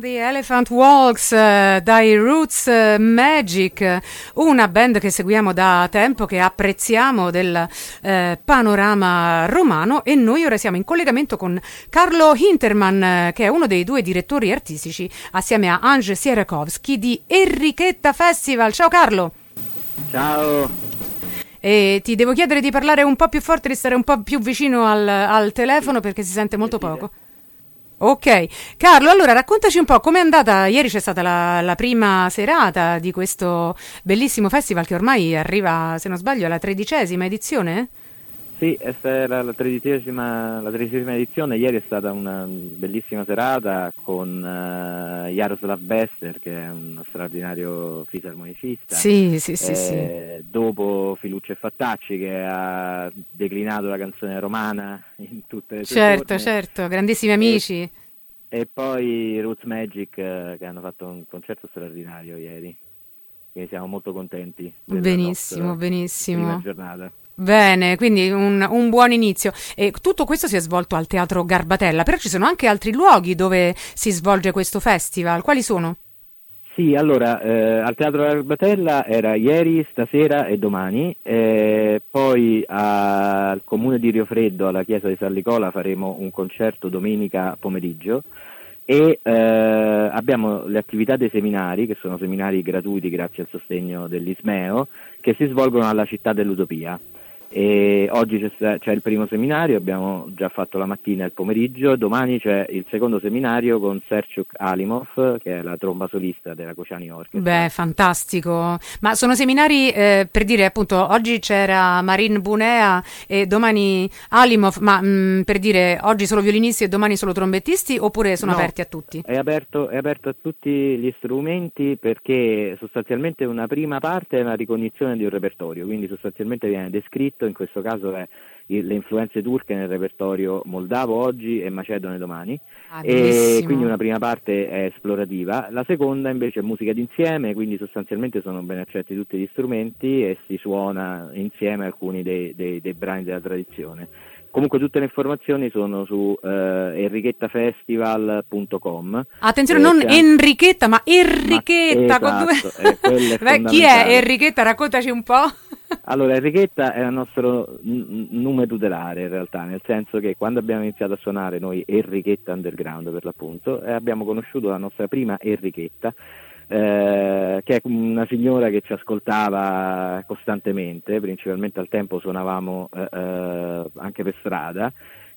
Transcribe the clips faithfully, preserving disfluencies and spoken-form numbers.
The Elephant Walks uh, dai Roots uh, Magic, una band che seguiamo da tempo, che apprezziamo del uh, panorama romano, e noi ora siamo in collegamento con Carlo Hinterman, uh, che è uno dei due direttori artistici assieme a Ange Sierakowski di Enrichetta Festival. Ciao Carlo. Ciao. E ti devo chiedere di parlare un po' più forte, di stare un po' più vicino al, al telefono, perché si sente molto poco. Ok, Carlo, allora raccontaci un po' com'è andata. Ieri c'è stata la, la prima serata di questo bellissimo festival che ormai arriva, se non sbaglio, alla tredicesima edizione? Sì, era la tredicesima, la tredicesima edizione. Ieri è stata una bellissima serata con uh, Jaroslav Bester, che è uno straordinario fisarmonicista. Sì, sì, sì, eh, sì. Dopo Filuccio e Fattacci, che ha declinato la canzone romana in tutte le sue Certo, forme. certo, grandissimi amici. E, e poi Roots Magic, eh, che hanno fatto un concerto straordinario ieri. Quindi siamo molto contenti della Benissimo, nostra benissimo. prima giornata. Bene, quindi un, un buon inizio. E tutto questo si è svolto al Teatro Garbatella, però ci sono anche altri luoghi dove si svolge questo festival. Quali sono? Sì, allora, eh, al Teatro Garbatella era ieri, stasera e domani, eh, poi al Comune di Rio Freddo, alla Chiesa di San Nicola, faremo un concerto domenica pomeriggio, e eh, abbiamo le attività dei seminari, che sono seminari gratuiti grazie al sostegno dell'Ismeo, che si svolgono alla Città dell'Utopia. E oggi c'è, c'è il primo seminario, abbiamo già fatto la mattina e il pomeriggio. Domani c'è il secondo seminario con Serchuk Alimov, che è la tromba solista della Kociani Orchestra. Beh, fantastico. Ma sono seminari, eh, per dire, appunto, oggi c'era Marin Bunea e domani Alimov, ma mh, per dire, oggi solo violinisti e domani solo trombettisti, oppure sono No, aperti a tutti? È aperto, è aperto a tutti gli strumenti, perché sostanzialmente una prima parte è una ricognizione di un repertorio, quindi sostanzialmente viene descritto, in questo caso è le influenze turche nel repertorio moldavo oggi e macedone domani, Ah, e quindi una prima parte è esplorativa, la seconda invece è musica d'insieme, quindi sostanzialmente sono ben accetti tutti gli strumenti e si suona insieme alcuni dei, dei, dei brani della tradizione. Comunque tutte le informazioni sono su eh, enrichettafestival punto com. Attenzione, eh, non anche... Enrichetta, ma Enrichetta. Ma, con esatto, due... è Beh, chi è Enrichetta? Raccontaci un po'. Allora, Enrichetta è il nostro n- nome tutelare in realtà, nel senso che quando abbiamo iniziato a suonare noi Enrichetta Underground per l'appunto, eh, abbiamo conosciuto la nostra prima Enrichetta, eh, che è una signora che ci ascoltava costantemente, principalmente al tempo suonavamo eh, eh, anche per strada,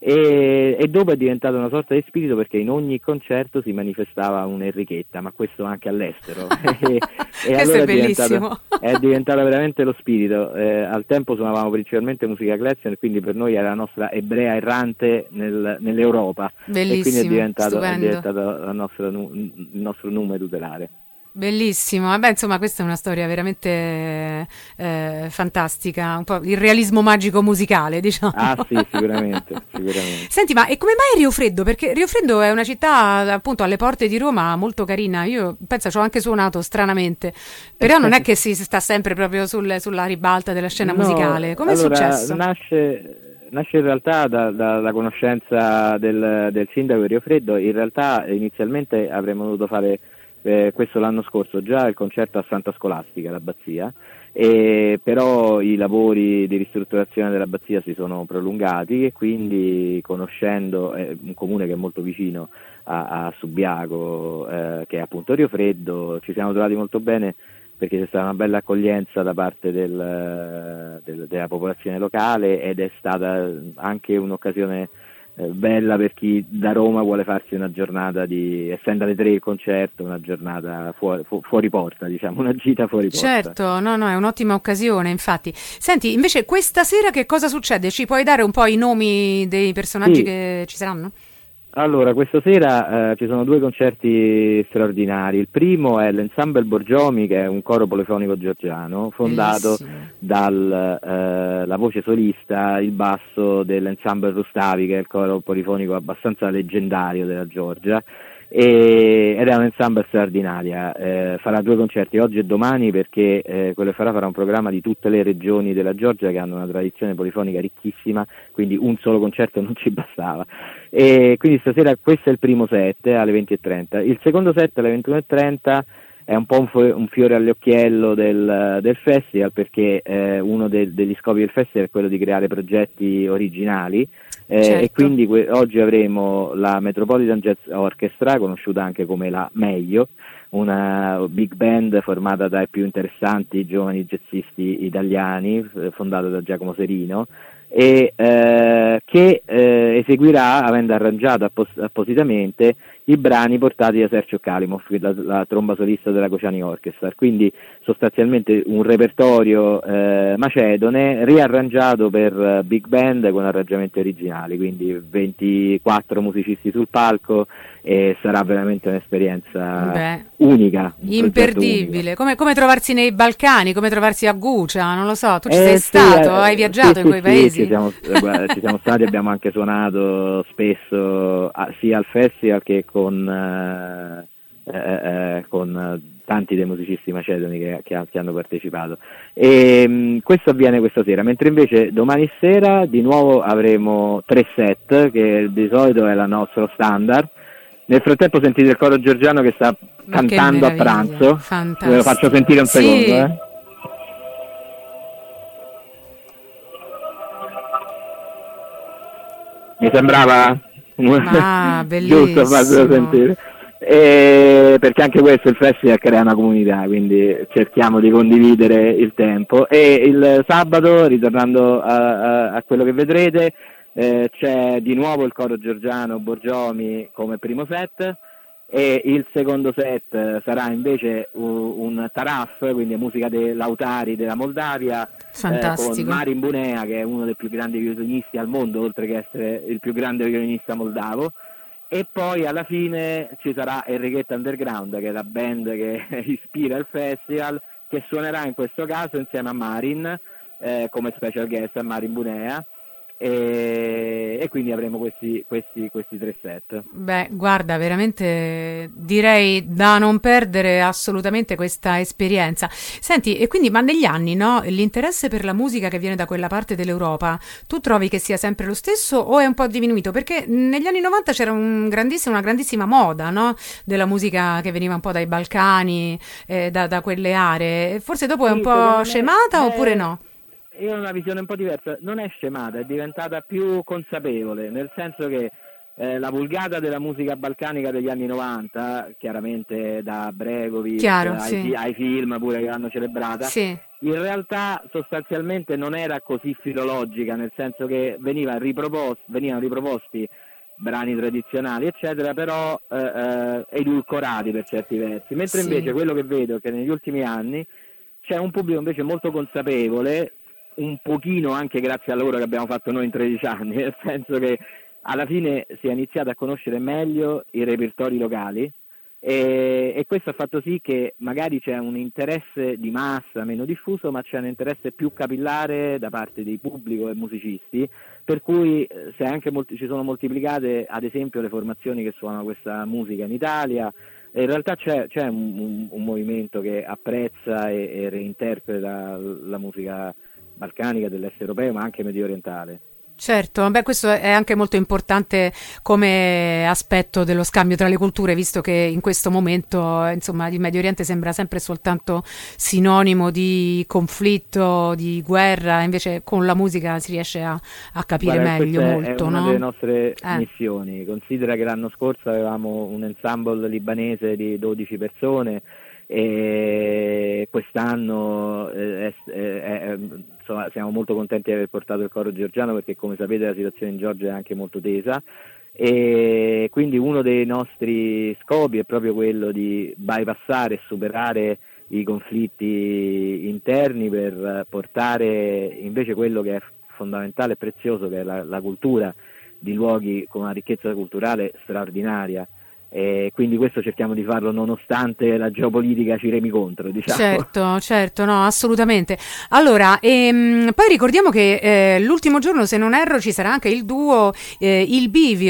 e, e dopo è diventata una sorta di spirito, perché in ogni concerto si manifestava un'Enrichetta, ma questo anche all'estero. e, e allora è è bellissimo. diventata, è diventata veramente lo spirito. Eh, al tempo suonavamo principalmente musica classica, quindi per noi era la nostra ebrea errante nel, nell'Europa. Bellissimo, e quindi è diventato, è stupendo. diventato la nostra, il nostro nome tutelare. Bellissimo, vabbè, insomma, questa è una storia veramente eh, fantastica, un po' il realismo magico musicale, diciamo. Ah sì, sicuramente, sicuramente. Senti, ma e come mai Rio Freddo? Perché Rio Freddo è una città appunto alle porte di Roma, molto carina. Io penso ci ho anche suonato stranamente, però non è che si sta sempre proprio sul, sulla ribalta della scena no, musicale. Come allora, è successo? Nasce, nasce in realtà dalla da, da conoscenza del, del sindaco di Rio Freddo. In realtà inizialmente avremmo dovuto fare Eh, questo l'anno scorso già il concerto a Santa Scolastica, l'abbazia, e però i lavori di ristrutturazione dell'abbazia si sono prolungati, e quindi, conoscendo eh, un comune che è molto vicino a, a Subiaco, eh, che è appunto Rio Freddo, ci siamo trovati molto bene, perché c'è stata una bella accoglienza da parte del, del, della popolazione locale, ed è stata anche un'occasione Eh, bella per chi da Roma vuole farsi una giornata di, essendo alle tre il concerto, una giornata fuori, fu, fuori porta, diciamo, una gita fuori porta. Certo, no, no, è un'ottima occasione, infatti. Senti, invece questa sera che cosa succede? Ci puoi dare un po' i nomi dei personaggi Sì. che ci saranno? Allora, questa sera eh, ci sono due concerti straordinari. Il primo è l'Ensemble Borgiomi, che è un coro polifonico georgiano, fondato dalla eh, voce solista, il basso dell'Ensemble Rustavi, che è il coro polifonico abbastanza leggendario della Georgia, E, ed è un'ensemble straordinaria, eh, farà due concerti oggi e domani, perché eh, quello che farà farà un programma di tutte le regioni della Georgia che hanno una tradizione polifonica ricchissima, quindi un solo concerto non ci bastava. E quindi stasera questo è il primo set alle venti e trenta, il secondo set alle ventuno e trenta è un po' un, fu- un fiore all'occhiello del, del festival, perché eh, uno de- degli scopi del festival è quello di creare progetti originali. Eh, certo. E quindi que- oggi avremo la Metropolitan Jazz Orchestra, conosciuta anche come la Meglio, una big band formata dai più interessanti giovani jazzisti italiani, f- fondata da Giacomo Serino, e eh, che eh, eseguirà, avendo arrangiato appos- appositamente, i brani portati da Sergio Kalimov, la, la tromba solista della Kociani Orchestra, quindi sostanzialmente un repertorio eh, macedone riarrangiato per uh, big band con arrangiamenti originali, quindi ventiquattro musicisti sul palco, e sarà veramente un'esperienza Beh, unica, un imperdibile, unico. come, come trovarsi nei Balcani, come trovarsi a Gucia, non lo so, tu ci Eh, sei sì, stato, eh, hai viaggiato sì, in sì, quei sì, paesi? ci siamo, eh, guarda, ci siamo stati, abbiamo anche suonato spesso ah, sia al festival che con, eh, eh, eh, con tanti dei musicisti macedoni che, che, che hanno partecipato. E, mh, questo avviene questa sera, mentre invece domani sera di nuovo avremo tre set, che di solito è il nostro standard. Nel frattempo sentite il coro georgiano che sta Ma che cantando a meraviglia, pranzo, fantastico. ve lo faccio sentire un Sì. secondo, eh. Mi sembrava Ah, giusto farvelo bellissimo. sentire. E perché anche questo, il festival crea una comunità, quindi cerchiamo di condividere il tempo. E il sabato, ritornando a, a, a quello che vedrete, eh, c'è di nuovo il coro georgiano Borgiomi come primo set, e il secondo set sarà invece un, un taraf, quindi musica dei lautari della Moldavia, eh, con Marin Bunea, che è uno dei più grandi violinisti al mondo, oltre che essere il più grande violinista moldavo. E poi alla fine ci sarà Enrichetta Underground, che è la band che ispira il festival, che suonerà in questo caso insieme a Marin, eh, come special guest a Marin Bunea, e, e quindi avremo questi, questi, questi tre set. Beh, guarda, veramente direi da non perdere assolutamente questa esperienza. Senti, e quindi, ma negli anni, no, l'interesse per la musica che viene da quella parte dell'Europa, tu trovi che sia sempre lo stesso o è un po' diminuito? Perché negli anni novanta c'era un grandissimo, una grandissima moda, no, della musica che veniva un po' dai Balcani, eh, da, da quelle aree. Forse dopo è un Sì, po' secondo me- scemata beh, oppure no? Io ho una visione un po' diversa, non è scemata, è diventata più consapevole, nel senso che eh, la vulgata della musica balcanica degli anni novanta, chiaramente da Bregovic Chiaro, ai, sì. fi- ai film pure che l'hanno celebrata, Sì. in realtà sostanzialmente non era così filologica, nel senso che veniva ripropost- venivano riproposti brani tradizionali eccetera, però eh, eh, edulcorati per certi versi, mentre Sì. invece quello che vedo è che negli ultimi anni c'è un pubblico invece molto consapevole, un pochino anche grazie al lavoro che abbiamo fatto noi in tredici anni, nel senso che alla fine si è iniziato a conoscere meglio i repertori locali, e, e questo ha fatto sì che magari c'è un interesse di massa meno diffuso, ma c'è un interesse più capillare da parte di pubblico e musicisti, per cui eh, se anche molti, ci sono moltiplicate ad esempio le formazioni che suonano questa musica in Italia. In realtà c'è, c'è un, un, un movimento che apprezza e, e reinterpreta la musica balcanica dell'est europeo, ma anche medio orientale. Certo, beh, questo è anche molto importante come aspetto dello scambio tra le culture, visto che in questo momento, insomma, il Medio Oriente sembra sempre soltanto sinonimo di conflitto, di guerra, invece con la musica si riesce a, a capire Guarda, meglio questa molto, è una no? delle nostre Eh. missioni. Considera che l'anno scorso avevamo un ensemble libanese di dodici persone, e quest'anno eh, è, è, è, insomma, siamo molto contenti di aver portato il coro georgiano, perché come sapete la situazione in Georgia è anche molto tesa, e quindi uno dei nostri scopi è proprio quello di bypassare e superare i conflitti interni per portare invece quello che è fondamentale e prezioso, che è la, la cultura, di luoghi con una ricchezza culturale straordinaria. E quindi questo cerchiamo di farlo nonostante la geopolitica ci remi contro, diciamo. Certo, certo, no, assolutamente. Allora, ehm, poi ricordiamo che eh, l'ultimo giorno, se non erro, ci sarà anche il duo eh, Il Bivio.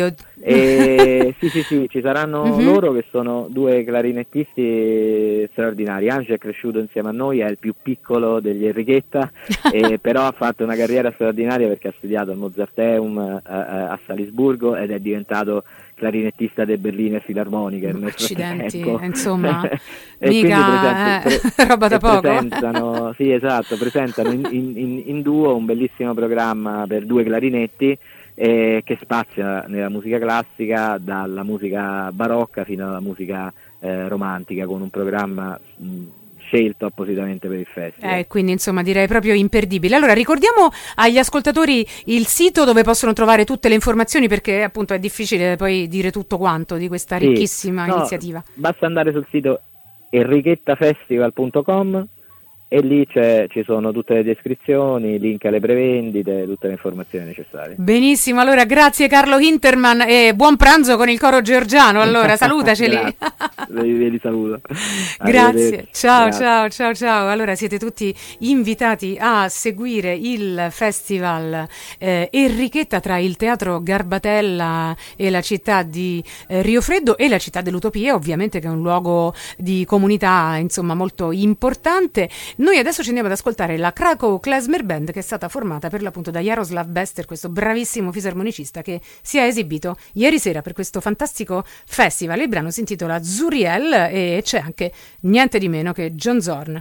E, sì, sì, sì, ci saranno Mhm. loro che sono due clarinettisti straordinari. Angelo è cresciuto insieme a noi, è il più piccolo degli Enrichetta, e però ha fatto una carriera straordinaria perché ha studiato al Mozarteum eh, eh, a Salisburgo ed è diventato clarinettista del Berliner Philharmoniker nel Accidenti, frattempo. eh, insomma, E quindi mica present- pre- eh, roba da e poco. presentano, sì, esatto, presentano in, in- in- in duo un bellissimo programma per due clarinetti eh, che spazia nella musica classica dalla musica barocca fino alla musica eh, romantica, con un programma mh, scelto appositamente per il festival. Eh, quindi insomma direi proprio imperdibile. Allora ricordiamo agli ascoltatori il sito dove possono trovare tutte le informazioni, perché appunto è difficile poi dire tutto quanto di questa Sì, ricchissima no, iniziativa. basta andare sul sito enrichettafestival punto com e lì c'è, ci sono tutte le descrizioni, link alle prevendite, tutte le informazioni necessarie. Benissimo, allora grazie Carlo Hinterman e buon pranzo con il coro georgiano. Allora salutaceli. Grazie, vi, vi saluto. Grazie, Arrivederci. ciao Grazie. ciao ciao ciao. Allora siete tutti invitati a seguire il festival eh, Enrichetta tra il Teatro Garbatella e la città di eh, Rio Freddo e la città dell'Utopia, ovviamente, che è un luogo di comunità insomma molto importante. Noi adesso ci andiamo ad ascoltare la Krakow Klezmer Band, che è stata formata per l'appunto da Jaroslav Bester, questo bravissimo fisarmonicista che si è esibito ieri sera per questo fantastico festival. Il brano si intitola Zuriel e c'è anche niente di meno che John Zorn.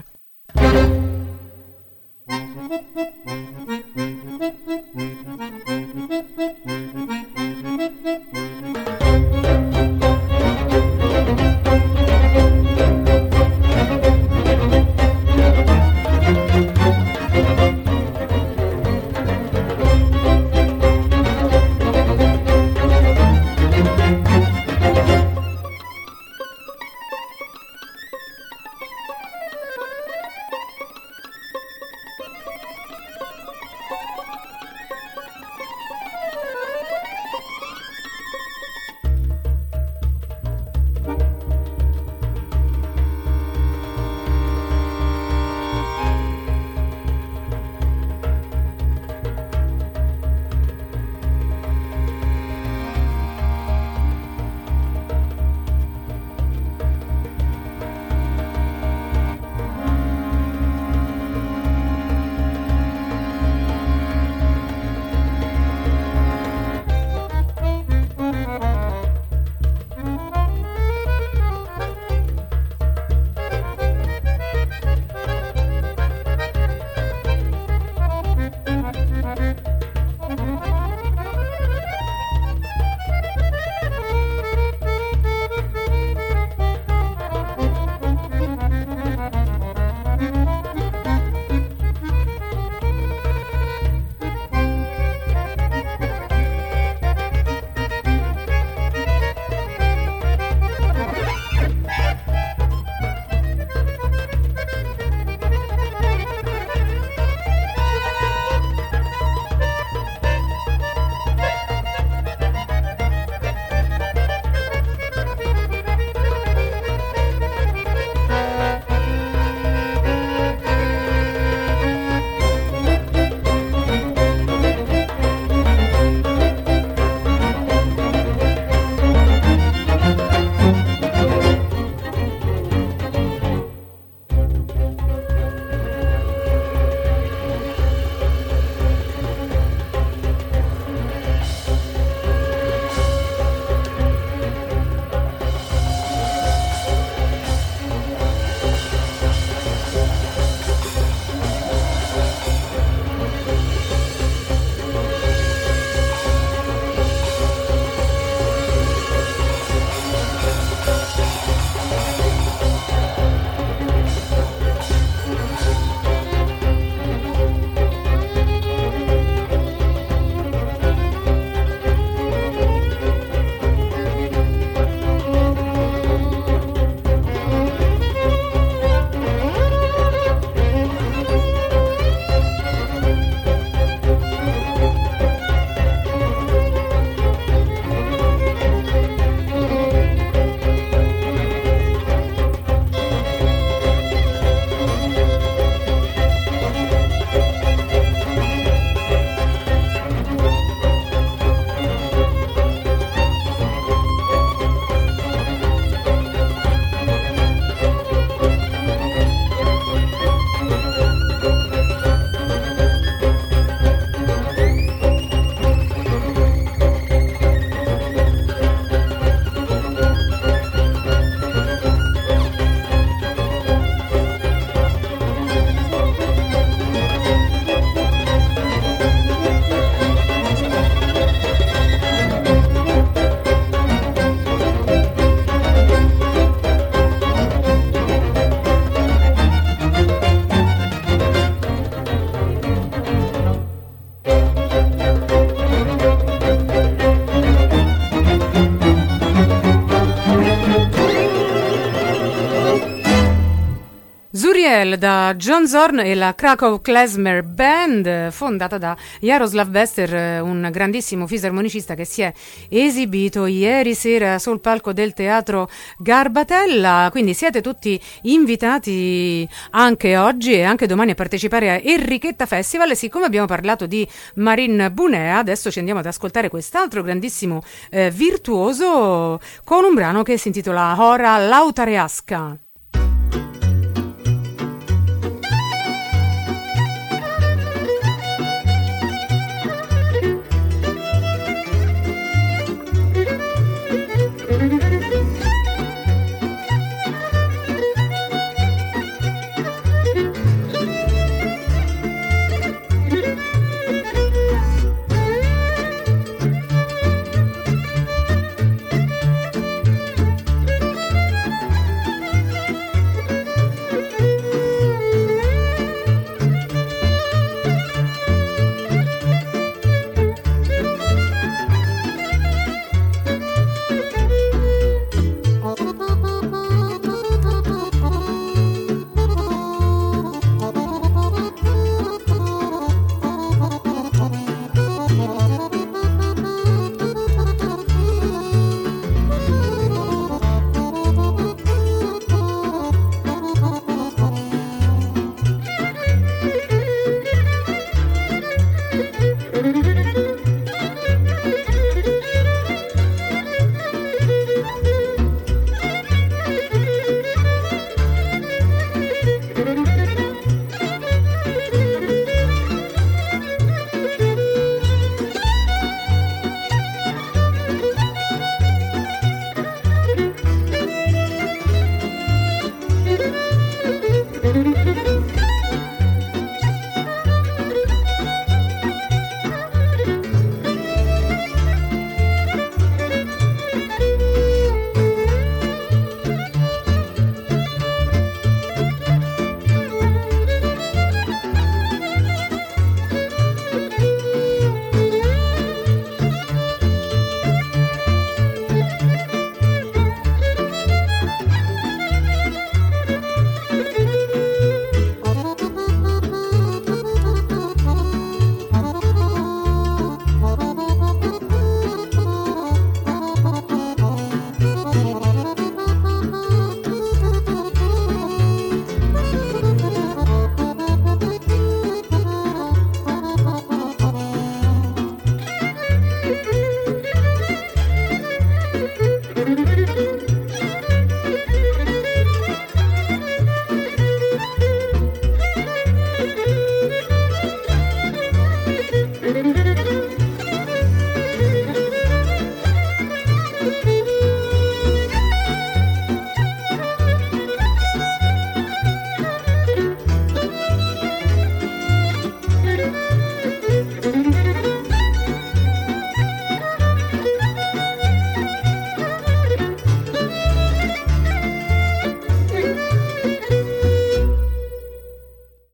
Festival da John Zorn e la Krakow Klezmer Band, fondata da Jaroslav Bester, un grandissimo fisarmonicista che si è esibito ieri sera sul palco del Teatro Garbatella. Quindi siete tutti invitati anche oggi e anche domani a partecipare a Enrichetta Festival. E siccome abbiamo parlato di Marin Bunea, adesso ci andiamo ad ascoltare quest'altro grandissimo eh, virtuoso con un brano che si intitola Hora Lautareasca.